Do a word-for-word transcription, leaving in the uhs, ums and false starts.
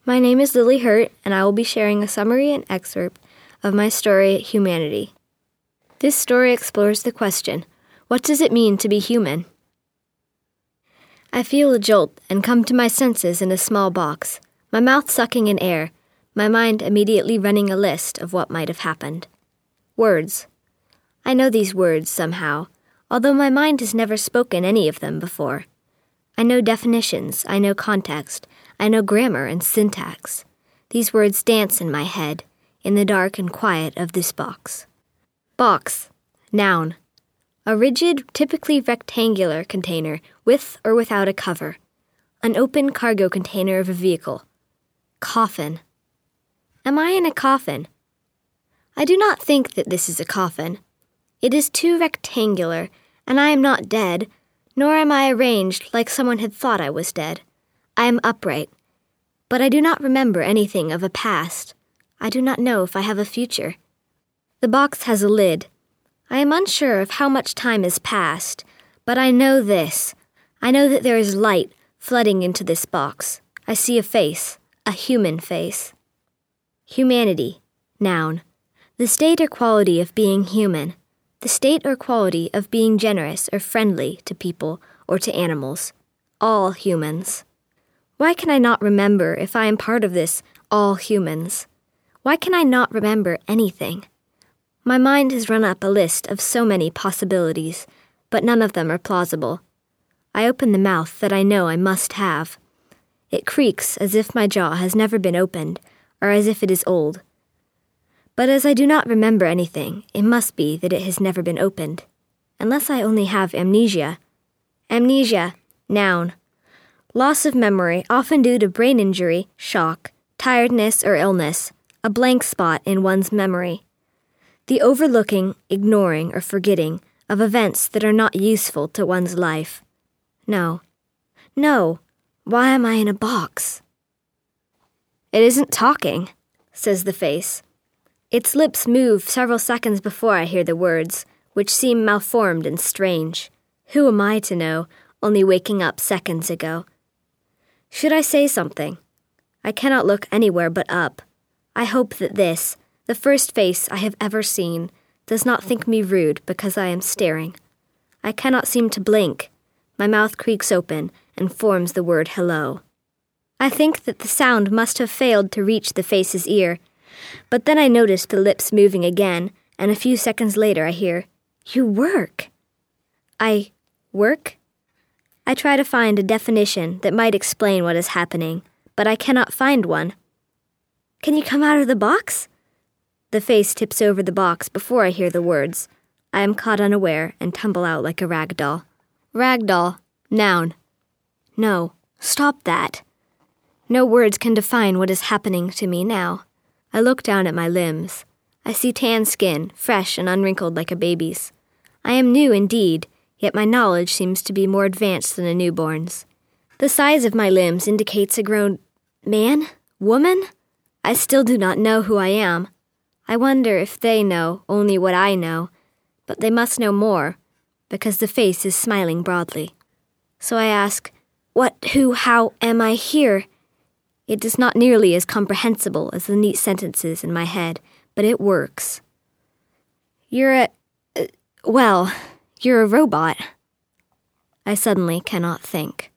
My name is Lily Hurt, and I will be sharing a summary and excerpt of my story, Humanity. This story explores the question, what does it mean to be human? I feel a jolt and come to my senses in a small box, my mouth sucking in air, my mind immediately running a list of what might have happened. Words. I know these words somehow, although my mind has never spoken any of them before. I know definitions, I know context, I know grammar and syntax. These words dance in my head, in the dark and quiet of this box. Box. Noun. A rigid, typically rectangular container with or without a cover. An open cargo container of a vehicle. Coffin. Am I in a coffin? I do not think that this is a coffin. It is too rectangular, and I am not dead, nor am I arranged like someone had thought I was dead. I am upright, but I do not remember anything of a past. I do not know if I have a future. The box has a lid. I am unsure of how much time has passed, but I know this. I know that there is light flooding into this box. I see a face, a human face. Humanity. Noun. The state or quality of being human. The state or quality of being generous or friendly to people or to animals. All humans. Why can I not remember if I am part of this all humans? Why can I not remember anything? My mind has run up a list of so many possibilities, but none of them are plausible. I open the mouth that I know I must have. It creaks as if my jaw has never been opened, or as if it is old. But as I do not remember anything, it must be that it has never been opened. Unless I only have amnesia. Amnesia. Noun. Loss of memory, often due to brain injury, shock, tiredness, or illness. A blank spot in one's memory. The overlooking, ignoring, or forgetting of events that are not useful to one's life. No. No. Why am I in a box? It isn't talking, says the face. Its lips move several seconds before I hear the words, which seem malformed and strange. Who am I to know, only waking up seconds ago? Should I say something? I cannot look anywhere but up. I hope that this, the first face I have ever seen, does not think me rude because I am staring. I cannot seem to blink. My mouth creaks open and forms the word hello. I think that the sound must have failed to reach the face's ear, but then I notice the lips moving again, and a few seconds later I hear, "You work." I work? I try to find a definition that might explain what is happening, but I cannot find one. Can you come out of the box? The face tips over the box before I hear the words. I am caught unaware and tumble out like a rag doll. Rag doll. Noun. No, stop that. No words can define what is happening to me now. I look down at my limbs. I see tan skin, fresh and unwrinkled like a baby's. I am new indeed, yet my knowledge seems to be more advanced than a newborn's. The size of my limbs indicates a grown man? Woman? I still do not know who I am. I wonder if they know only what I know, but they must know more, because the face is smiling broadly. So I ask, what, who, how am I here? It is not nearly as comprehensible as the neat sentences in my head, but it works. You're a... Uh, well, you're a robot. I suddenly cannot think.